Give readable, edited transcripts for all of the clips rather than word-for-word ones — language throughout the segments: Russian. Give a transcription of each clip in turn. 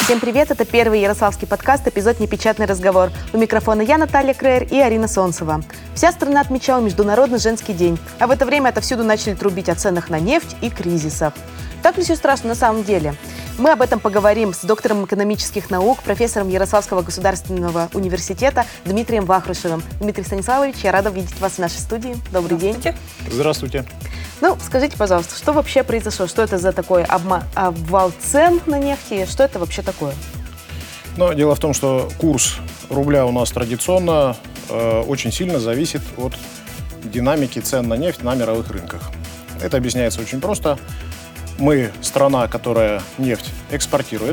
Всем привет, это первый ярославский подкаст, эпизод «Непечатный разговор». У микрофона я, Наталья Крейер, и Арина Солнцева. Вся страна отмечала Международный женский день, а в это время отовсюду начали трубить о ценах на нефть и кризисах. Так ли все страшно на самом деле? Мы об этом поговорим с доктором экономических наук, профессором Ярославского государственного университета Дмитрием Вахрушевым. Дмитрий Станиславович, я рада видеть вас в нашей студии. Добрый день. Здравствуйте. Ну, скажите, пожалуйста, что вообще произошло? Что это за такой обвал цен на нефть? Что это вообще такое? Но дело в том, что курс рубля у нас традиционно очень сильно зависит от динамики цен на нефть на мировых рынках. Это объясняется очень просто. Мы страна, которая нефть экспортирует.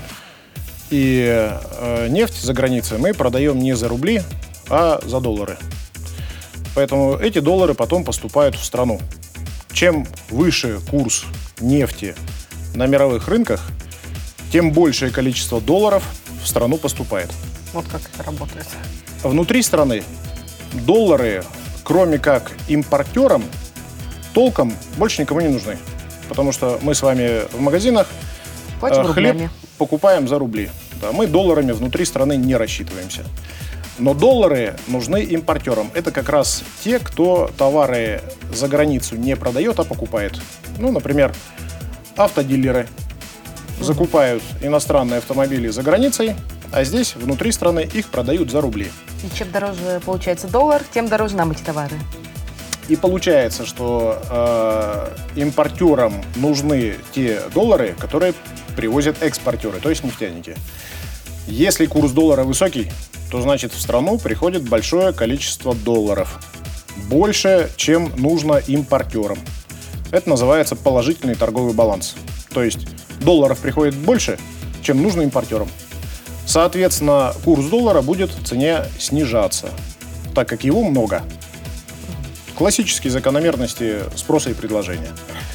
И нефть за границей мы продаем не за рубли, а за доллары. Поэтому эти доллары потом поступают в страну. Чем выше курс нефти на мировых рынках, тем большее количество долларов в страну поступает. Вот как это работает. Внутри страны доллары, кроме как импортерам, толком больше никому не нужны. Потому что мы с вами в магазинах хлеб покупаем за рубли. Да, мы долларами внутри страны не рассчитываемся. Но доллары нужны импортерам. Это как раз те, кто товары за границу не продает, а покупает. Ну, например, автодилеры закупают иностранные автомобили за границей, а здесь, внутри страны, их продают за рубли. И чем дороже получается доллар, тем дороже нам эти товары. И получается, что импортерам нужны те доллары, которые привозят экспортеры, то есть нефтяники. Если курс доллара высокий, то значит в страну приходит большое количество долларов. Больше, чем нужно импортерам. Это называется положительный торговый баланс. То есть долларов приходит больше, чем нужно импортерам. Соответственно, курс доллара будет в цене снижаться, так как его много. Классические закономерности спроса и предложения.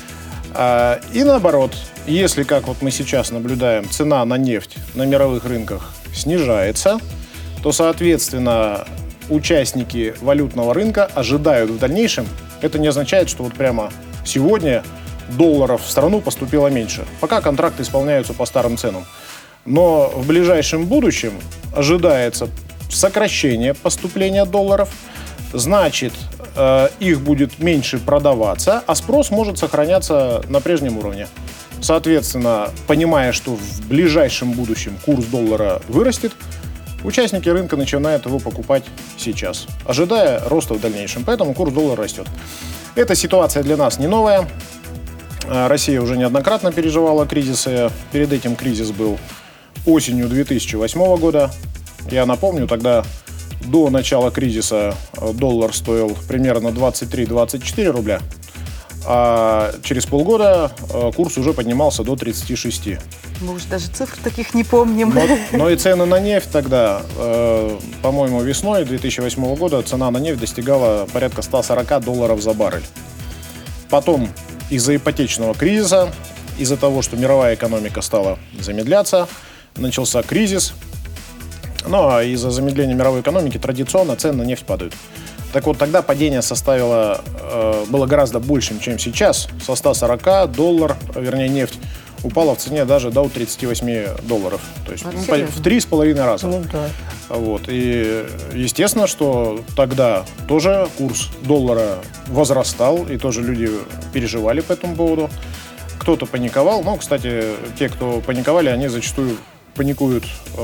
И наоборот, если, как вот мы сейчас наблюдаем, цена на нефть на мировых рынках снижается, то, соответственно, участники валютного рынка ожидают в дальнейшем. Это не означает, что вот прямо сегодня долларов в страну поступило меньше. Пока контракты исполняются по старым ценам. Но в ближайшем будущем ожидается сокращение поступления долларов. Значит, их будет меньше продаваться, а спрос может сохраняться на прежнем уровне. Соответственно, понимая, что в ближайшем будущем курс доллара вырастет, участники рынка начинают его покупать сейчас, ожидая роста в дальнейшем. Поэтому курс доллара растет. Эта ситуация для нас не новая. Россия уже неоднократно переживала кризисы. Перед этим кризис был осенью 2008 года. Я напомню, тогда до начала кризиса доллар стоил примерно 23-24 рубля. А через полгода курс уже поднимался до 36. Мы уже даже цифр таких не помним. Но и цены на нефть тогда, по-моему, весной 2008 года цена на нефть достигала порядка $140 за баррель. Потом из-за ипотечного кризиса, из-за того, что мировая экономика стала замедляться, начался кризис. Ну а из-за замедления мировой экономики традиционно цены на нефть падают. Так вот, тогда падение было гораздо большим, чем сейчас. Со $140, нефть упала в цене даже до $38. То есть в 3,5 раза. Ну, да. Вот. И естественно, что тогда тоже курс доллара возрастал, и тоже люди переживали по этому поводу. Кто-то паниковал. Ну, кстати, те, кто паниковали, они зачастую паникуют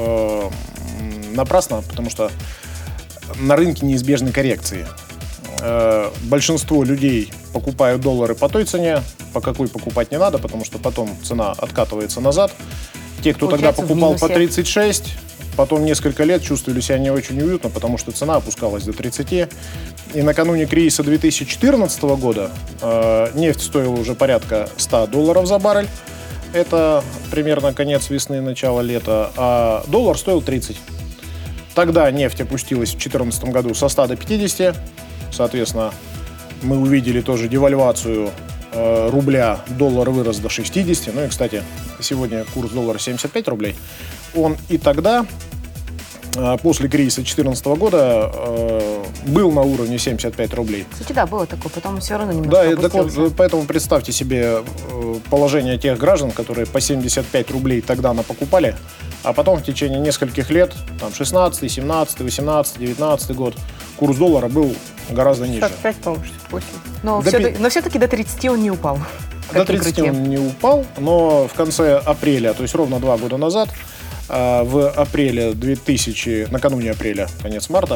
напрасно, потому что на рынке неизбежны коррекции. Большинство людей покупают доллары по той цене, по какой покупать не надо, потому что потом цена откатывается назад. Те, кто тогда покупал по 36, потом несколько лет чувствовали себя не очень уютно, потому что цена опускалась до 30. И накануне кризиса 2014 года нефть стоила уже порядка $100 за баррель. Это примерно конец весны, начало лета. А доллар стоил 30. Тогда нефть опустилась в 2014 году со 100 до 50. Соответственно, мы увидели тоже девальвацию рубля. Доллар вырос до 60. Ну и, кстати, сегодня курс доллара 75 рублей. Он и тогда после кризиса 2014 года был на уровне 75 рублей. Кстати, да, было такое, потом все равно немножко опустился. Вот, поэтому представьте себе положение тех граждан, которые по 75 рублей тогда напокупали, а потом в течение нескольких лет, там 16, 17, 18, 19 год, курс доллара был гораздо ниже. 65, по-моему, 68. Но все-таки до 30 он не упал. До 30 он не упал, но в конце апреля, то есть ровно 2 года назад, в апреле накануне апреля, конец марта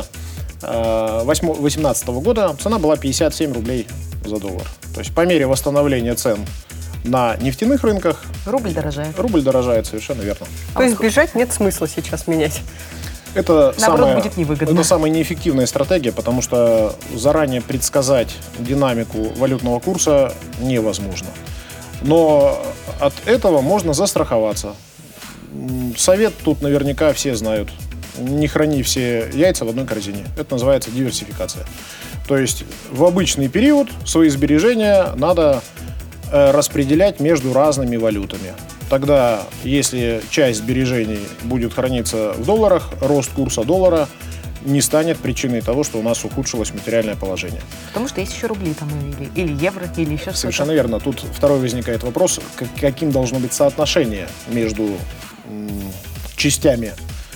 2018 года цена была 57 рублей за доллар. То есть по мере восстановления цен на нефтяных рынках рубль дорожает. Рубль дорожает, совершенно верно. То есть бежать нет смысла сейчас менять? Это будет невыгодно. Это самая неэффективная стратегия, потому что заранее предсказать динамику валютного курса невозможно. Но от этого можно застраховаться. Совет тут наверняка все знают. Не храни все яйца в одной корзине. Это называется диверсификация. То есть в обычный период свои сбережения надо распределять между разными валютами. Тогда, если часть сбережений будет храниться в долларах, рост курса доллара не станет причиной того, что у нас ухудшилось материальное положение. Потому что есть еще рубли там, или евро, или еще что-то. Совершенно верно. Тут второй возникает вопрос, каким должно быть соотношение между частями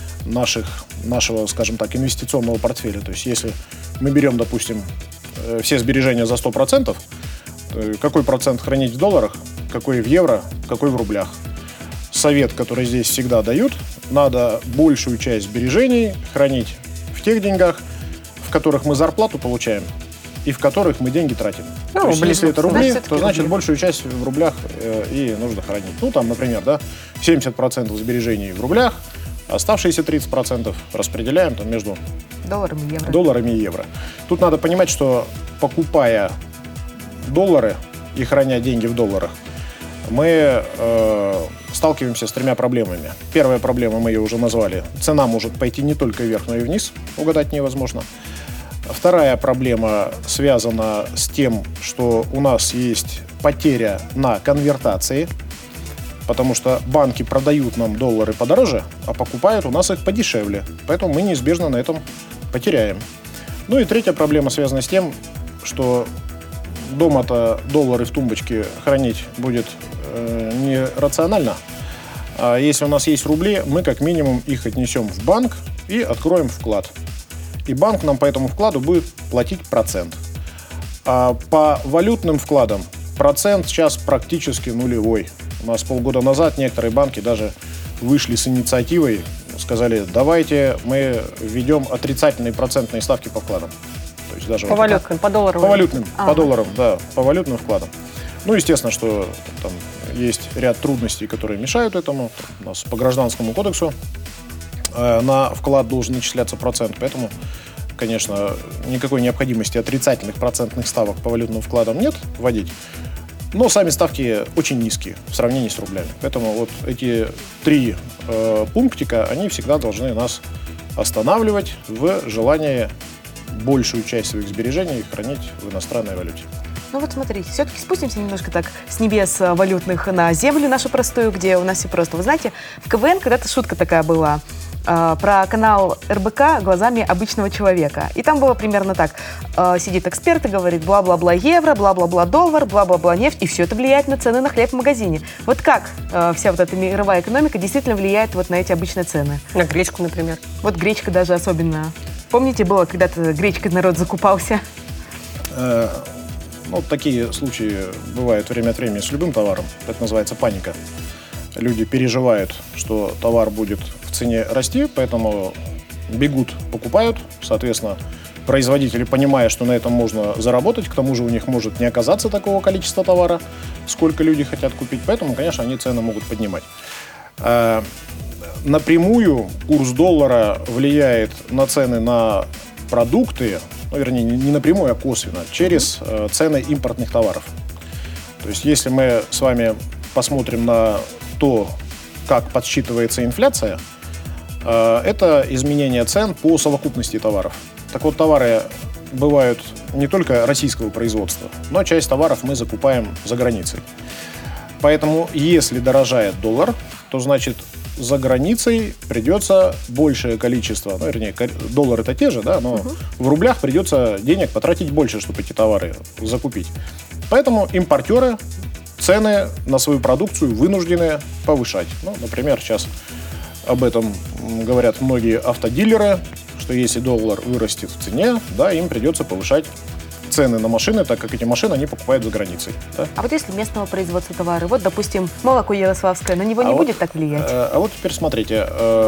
нашего, скажем так, инвестиционного портфеля. То есть, если мы берем, допустим, все сбережения за 100%, какой процент хранить в долларах, какой в евро, какой в рублях. Совет, который здесь всегда дают, надо большую часть сбережений хранить в тех деньгах, в которых мы зарплату получаем и в которых мы деньги тратим. То есть, если это рубли, то значит большую часть в рублях и нужно хранить. Ну, там, например, 70% сбережений в рублях, оставшиеся 30% распределяем там между долларами и евро. Тут надо понимать, что покупая доллары и храня деньги в долларах, мы сталкиваемся с 3 проблемами. Первая проблема, мы ее уже назвали. Цена может пойти не только вверх, но и вниз. Угадать невозможно. Вторая проблема связана с тем, что у нас есть потеря на конвертации, потому что банки продают нам доллары подороже, а покупают у нас их подешевле. Поэтому мы неизбежно на этом потеряем. Ну и третья проблема связана с тем, что дома-то доллары в тумбочке хранить будет нерационально. А если у нас есть рубли, мы как минимум их отнесем в банк и откроем вклад. И банк нам по этому вкладу будет платить процент. А по валютным вкладам процент сейчас практически нулевой. У нас полгода назад некоторые банки даже вышли с инициативой, сказали, давайте мы введем отрицательные процентные ставки по вкладам. То есть даже по валютным, по долларовым. По валютным, по долларам, да, по валютным вкладам. Ну, естественно, что там есть ряд трудностей, которые мешают этому. У нас по Гражданскому кодексу на вклад должен начисляться процент, поэтому, конечно, никакой необходимости отрицательных процентных ставок по валютным вкладам нет вводить. Но сами ставки очень низкие в сравнении с рублями. Поэтому вот эти 3 пунктика, они всегда должны нас останавливать в желании большую часть своих сбережений хранить в иностранной валюте. Ну вот смотрите, все-таки спустимся немножко так с небес валютных на землю нашу простую, где у нас все просто. Вы знаете, в КВН когда-то шутка такая была про канал РБК глазами обычного человека. И там было примерно так. Сидит эксперт и говорит бла-бла-бла евро, бла-бла-бла доллар, бла-бла-бла нефть, и все это влияет на цены на хлеб в магазине. Вот как вся вот эта мировая экономика действительно влияет вот на эти обычные цены? На гречку, например. Вот гречка даже особенно. Помните, было когда-то гречкой народ закупался? Ну, такие случаи бывают время от времени с любым товаром. Это называется паника. Люди переживают, что товар будет в цене расти, поэтому бегут, покупают. Соответственно, производители, понимая, что на этом можно заработать, к тому же у них может не оказаться такого количества товара, сколько люди хотят купить. Поэтому, конечно, они цены могут поднимать. Напрямую курс доллара влияет на цены на продукты, ну, вернее, не напрямую, а косвенно, через цены импортных товаров. То есть, если мы с вами посмотрим на то, как подсчитывается инфляция, это изменение цен по совокупности товаров. Так вот, товары бывают не только российского производства, но часть товаров мы закупаем за границей. Поэтому, если дорожает доллар, то значит за границей придется большее количество, ну, вернее, доллары-то те же, да, но в рублях придется денег потратить больше, чтобы эти товары закупить. Поэтому импортеры цены на свою продукцию вынуждены повышать. Ну, например, сейчас об этом говорят многие автодилеры, что если доллар вырастет в цене, да, им придется повышать цены на машины, так как эти машины они покупают за границей. Да? А вот если местного производства товары, вот, допустим, молоко ярославское, на него не будет так влиять? А вот теперь смотрите,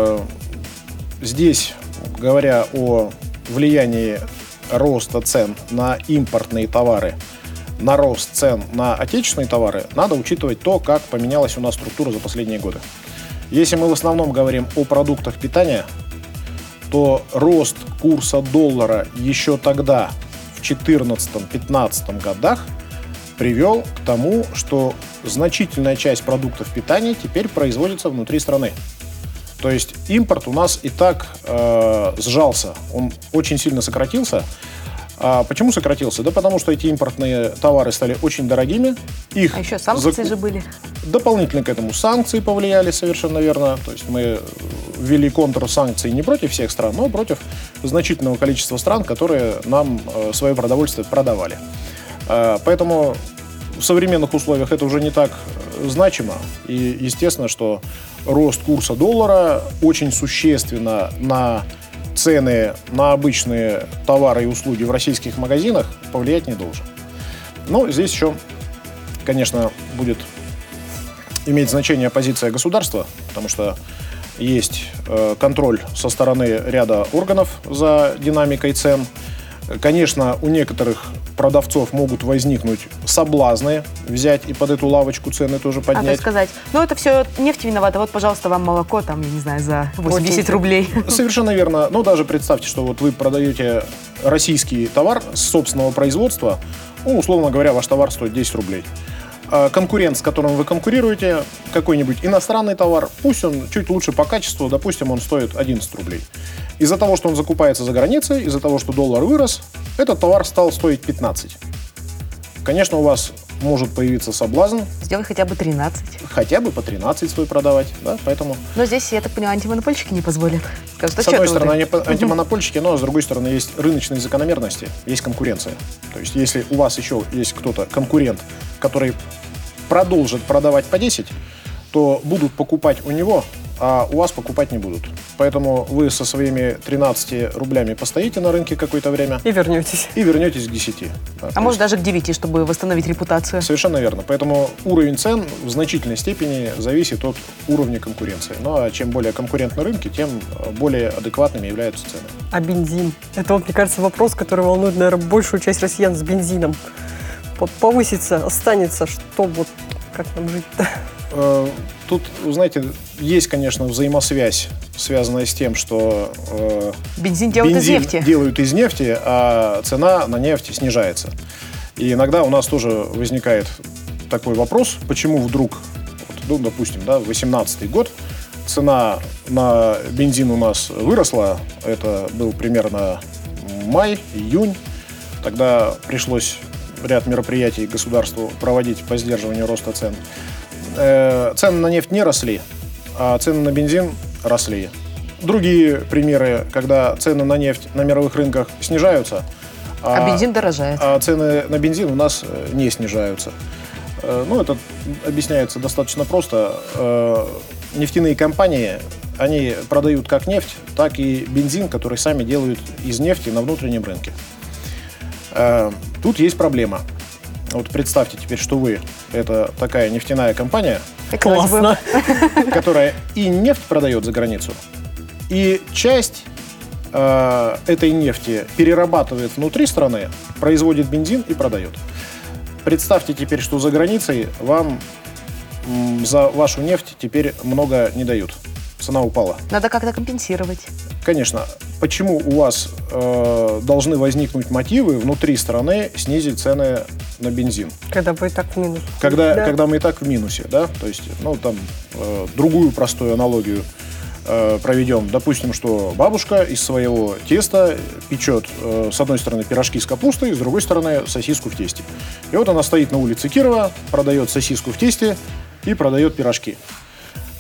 здесь, говоря о влиянии роста цен на импортные товары, на рост цен на отечественные товары, надо учитывать то, как поменялась у нас структура за последние годы. Если мы в основном говорим о продуктах питания, то рост курса доллара еще тогда, в 2014-2015 годах, привел к тому, что значительная часть продуктов питания теперь производится внутри страны. То есть импорт у нас и так сжался, он очень сильно сократился. А почему сократился? Да потому что эти импортные товары стали очень дорогими. А еще санкции же были. Дополнительно к этому санкции повлияли, совершенно верно. То есть мы ввели контрсанкции не против всех стран, но против значительного количества стран, которые нам свое продовольствие продавали. Поэтому в современных условиях это уже не так значимо. И естественно, что рост курса доллара очень существенно на цены на обычные товары и услуги в российских магазинах повлиять не должен. Но здесь еще, конечно, будет иметь значение позиция государства, потому что есть контроль со стороны ряда органов за динамикой цен. Конечно, у некоторых продавцов могут возникнуть соблазны взять и под эту лавочку цены тоже поднять. А то сказать, ну это все нефть виновата, вот, пожалуйста, вам молоко, там, я не знаю, за 80 рублей. Совершенно верно. Но даже представьте, что вот вы продаете российский товар с собственного производства, ну, условно говоря, ваш товар стоит 10 рублей. А конкурент, с которым вы конкурируете, какой-нибудь иностранный товар, пусть он чуть лучше по качеству, допустим, он стоит 11 рублей. Из-за того, что он закупается за границей, из-за того, что доллар вырос, этот товар стал стоить 15. Конечно, у вас может появиться соблазн. Сделай хотя бы 13. Хотя бы по 13 свой продавать, да, поэтому... Но здесь, я так понимаю, антимонопольщики не позволят. Скажут, с одной стороны, антимонопольщики, но с другой стороны, есть рыночные закономерности, есть конкуренция. То есть, если у вас еще есть кто-то, конкурент, который продолжит продавать по 10, то будут покупать у него, а у вас покупать не будут. Поэтому вы со своими 13 рублями постоите на рынке какое-то время. И вернетесь. И вернетесь к 10. Да, а может даже к 9, чтобы восстановить репутацию. Совершенно верно. Поэтому уровень цен в значительной степени зависит от уровня конкуренции. Ну а чем более конкурентны рынки, тем более адекватными являются цены. А бензин? Это, вот, мне кажется, вопрос, который волнует, наверное, большую часть россиян с бензином. Повысится, останется, что вот, как нам жить-то? Тут, знаете, есть, конечно, взаимосвязь, связанная с тем, что бензин делают из нефти, а цена на нефть снижается. И иногда у нас тоже возникает такой вопрос, почему вдруг, вот, ну, допустим, да, 2018 год, цена на бензин у нас выросла, это был примерно май, июнь, тогда пришлось ряд мероприятий государству проводить по сдерживанию роста цен. Цены на нефть не росли, а цены на бензин росли. Другие примеры, когда цены на нефть на мировых рынках снижаются, а бензин дорожает. А цены на бензин у нас не снижаются. Ну, это объясняется достаточно просто. Нефтяные компании, они продают как нефть, так и бензин, который сами делают из нефти на внутреннем рынке. Тут есть проблема. Вот представьте теперь, что вы – это такая нефтяная компания, классно, которая и нефть продает за границу, и часть этой нефти перерабатывает внутри страны, производит бензин и продает. Представьте теперь, что за границей вам за вашу нефть теперь много не дают. Цена упала. Надо как-то компенсировать. Конечно. Почему у вас должны возникнуть мотивы внутри страны снизить цены на бензин? Когда вы и так в минусе. Когда мы и так в минусе, да? То есть, ну, там, другую простую аналогию проведем. Допустим, что бабушка из своего теста печет с одной стороны пирожки с капустой, с другой стороны сосиску в тесте. И вот она стоит на улице Кирова, продает сосиску в тесте и продает пирожки.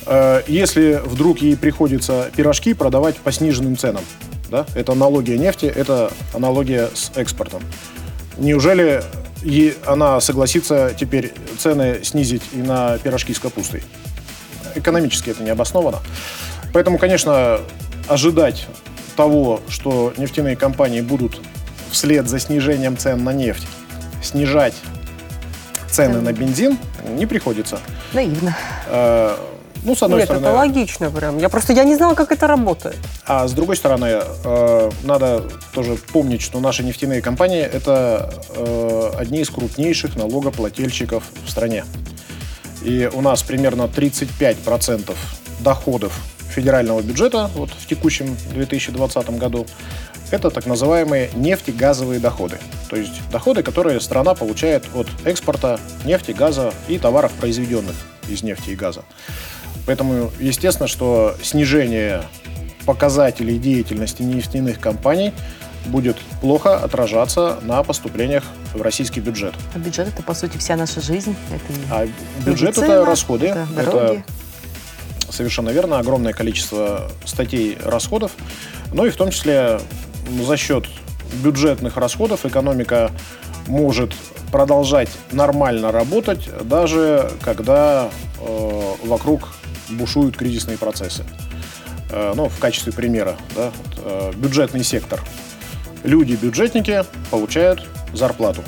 Если вдруг ей приходится пирожки продавать по сниженным ценам, да, это аналогия нефти, это аналогия с экспортом. Неужели она согласится теперь цены снизить и на пирожки с капустой? Экономически это не обосновано. Поэтому, конечно, ожидать того, что нефтяные компании будут вслед за снижением цен на нефть снижать цены на бензин, не приходится. Наивно. Ну, с одной стороны... это логично прям. Я не знала, как это работает. А с другой стороны, надо тоже помнить, что наши нефтяные компании – это одни из крупнейших налогоплательщиков в стране. И у нас примерно 35% доходов федерального бюджета вот в текущем 2020 году – это так называемые нефтегазовые доходы. То есть доходы, которые страна получает от экспорта нефти, газа и товаров, произведенных из нефти и газа. Поэтому естественно, что снижение показателей деятельности нефтяных компаний будет плохо отражаться на поступлениях в российский бюджет. А бюджет – это, по сути, вся наша жизнь. Это бюджет – медицина, это расходы. это дороги. Это совершенно верно. Огромное количество статей расходов. Но и в том числе за счет бюджетных расходов экономика может продолжать нормально работать, даже когда вокруг бушуют кризисные процессы. Ну, в качестве примера, да, бюджетный сектор. Люди-бюджетники получают зарплату.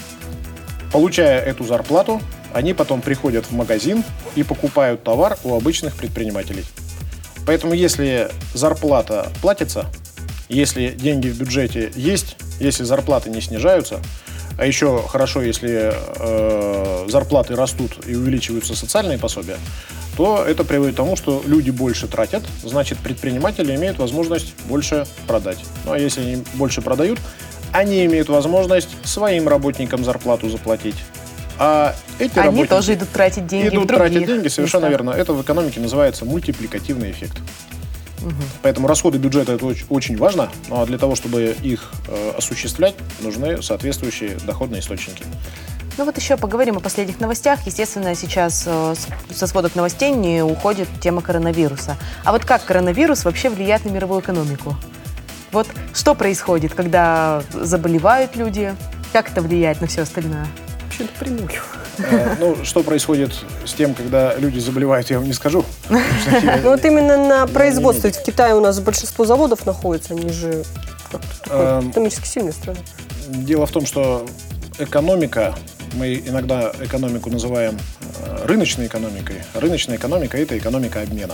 Получая эту зарплату, они потом приходят в магазин и покупают товар у обычных предпринимателей. Поэтому если зарплата платится, если деньги в бюджете есть, если зарплаты не снижаются, а еще хорошо, если зарплаты растут и увеличиваются социальные пособия, то это приводит к тому, что люди больше тратят, значит, предприниматели имеют возможность больше продать. Ну, а если они больше продают, они имеют возможность своим работникам зарплату заплатить. А эти они тоже идут тратить деньги в других тратить деньги, совершенно местах. верно. Это в экономике называется мультипликативный эффект. Поэтому расходы бюджета – это очень важно, но для того, чтобы их осуществлять, нужны соответствующие доходные источники. Ну вот еще поговорим о последних новостях. Естественно, сейчас со сводок новостей не уходит тема коронавируса. А вот как коронавирус вообще влияет на мировую экономику? Вот что происходит, когда заболевают люди? Как это влияет на все остальное? Вообще напрямую. Ну, что происходит с тем, когда люди заболевают, я вам не скажу. Ну вот именно на производстве. В Китае у нас большинство заводов находится, они же экономически сильные страны. Дело в том, что экономика, мы иногда экономику называем рыночной экономикой. Рыночная экономика – это экономика обмена.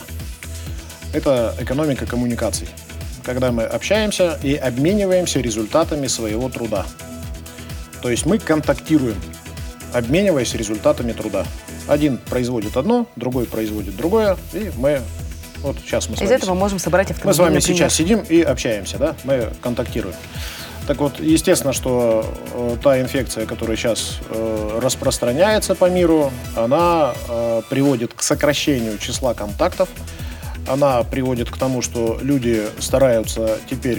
Это экономика коммуникаций. Когда мы общаемся и обмениваемся результатами своего труда. То есть мы контактируем, обмениваясь результатами труда. Один производит одно, другой производит другое, и мы вот сейчас мы с вами... Из этого можем собрать автомобиль. Мы с вами например. сейчас сидим и общаемся, да? Мы контактируем. Так вот, естественно, что та инфекция, которая сейчас распространяется по миру, она приводит к сокращению числа контактов, она приводит к тому, что люди стараются теперь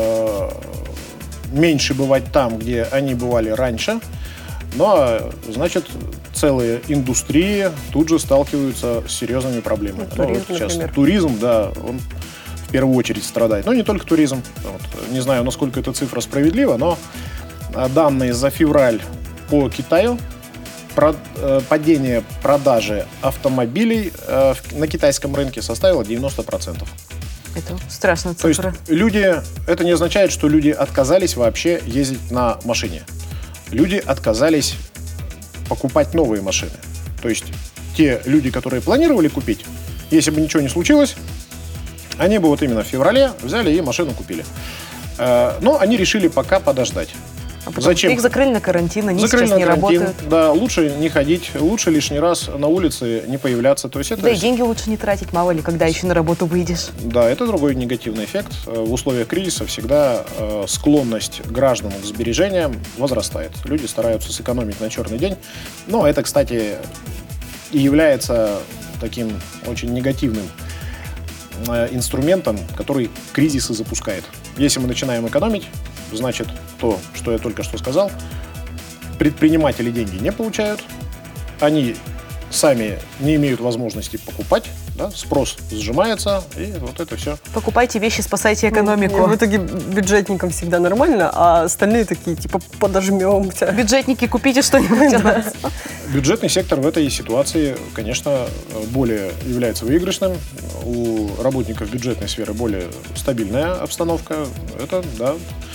меньше бывать там, где они бывали раньше, но, значит, целые индустрии тут же сталкиваются с серьезными проблемами. Туризм, вот сейчас например. туризм, да, он в первую очередь страдает. Но не только туризм. Вот, не знаю, насколько эта цифра справедлива, но данные за февраль по Китаю, падение продажи автомобилей на китайском рынке составило 90%. Это страшная То есть цифра. это не означает, что люди отказались вообще ездить на машине. Люди отказались покупать новые машины. То есть те люди, которые планировали купить, если бы ничего не случилось, они бы вот именно в феврале взяли и машину купили. Но они решили пока подождать. А потом Зачем? их закрыли на карантин, они Закрыли сейчас на не карантин. работают. Да, лучше не ходить, лучше лишний раз на улице не появляться. То есть это, Да и деньги лучше не тратить, мало ли, когда еще на работу выйдешь. да, это другой негативный эффект. В условиях кризиса всегда склонность граждан к сбережениям возрастает. Люди стараются сэкономить на черный день. Но это, кстати, и является таким очень негативным инструментом, который кризисы запускает. Если мы начинаем экономить, значит, то, что я только что сказал, предприниматели деньги не получают, они сами не имеют возможности покупать, да, спрос сжимается, и вот это все. Покупайте вещи, спасайте экономику. В итоге бюджетникам всегда нормально, а остальные такие, типа, подожмемся. Бюджетники, купите что-нибудь от нас. Бюджетный сектор в этой ситуации, конечно, более является выигрышным. У работников бюджетной сферы более стабильная обстановка. Это, да.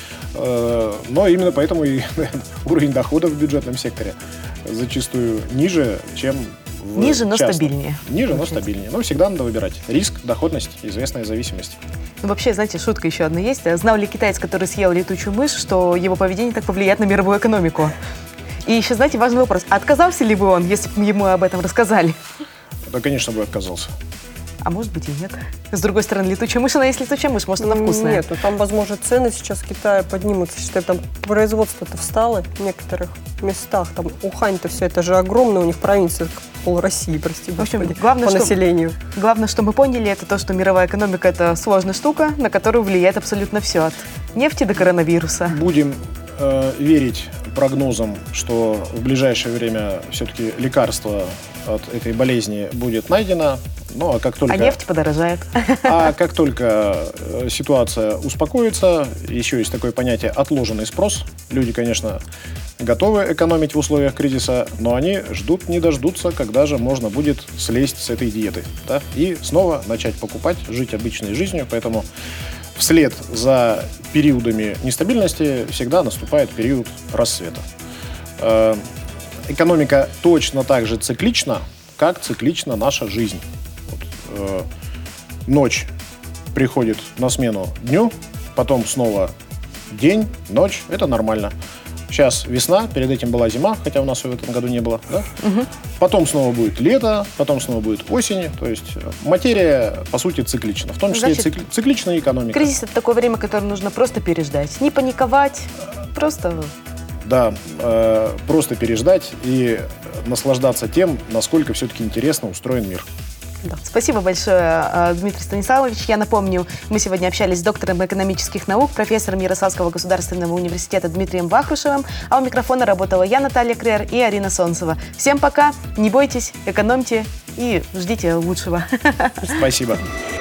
Но именно поэтому и уровень доходов в бюджетном секторе зачастую ниже, чем в Ниже, но частном. стабильнее. Ниже, но стабильнее. Но всегда надо выбирать. Риск, доходность, известная зависимость. Ну, вообще, знаете, шутка еще одна есть. Знал ли китаец, который съел летучую мышь, что его поведение так повлияет на мировую экономику? И еще, знаете, важный вопрос. Отказался ли бы он, если бы ему об этом рассказали? Да, конечно, бы отказался. А может быть и нет. С другой стороны, летучая мышь, она есть летучая мышь, может, она вкусная. Нет, ну там, возможно, цены сейчас в Китае поднимутся. Считай, там производство-то встало в некоторых местах. Там Ухань-то все, это же огромная у них провинция, как пол России, прости В общем, господи, главное, по что- населению. Главное, что мы поняли, это то, что мировая экономика – это сложная штука, на которую влияет абсолютно все. От нефти до коронавируса. Будем верить прогнозам, что в ближайшее время все-таки лекарство от этой болезни будет найдено. Ну, а как только, А нефть подорожает. как только ситуация успокоится, еще есть такое понятие «отложенный спрос». Люди, конечно, готовы экономить в условиях кризиса, но они ждут, не дождутся, когда же можно будет слезть с этой диеты, да, и снова начать покупать, жить обычной жизнью. Поэтому вслед за периодами нестабильности всегда наступает период рассвета. Экономика точно так же циклична, как циклична наша жизнь. Вот, ночь приходит на смену дню, потом снова день, ночь. Это нормально. Сейчас весна, перед этим была зима, хотя у нас в этом году не было. Да? Потом снова будет лето, потом снова будет осень. То есть материя, по сути, циклична. В том числе Значит, цикличная экономика. Кризис – это такое время, которое нужно просто переждать. Не паниковать, просто… Да, просто переждать и наслаждаться тем, насколько все-таки интересно устроен мир. Да. Спасибо большое, Дмитрий Станиславович. Я напомню, мы сегодня общались с доктором экономических наук, профессором Ярославского государственного университета Дмитрием Вахрушевым, а у микрофона работала я, Наталья Крер, и Арина Солнцева. Всем пока, не бойтесь, экономьте и ждите лучшего. Спасибо.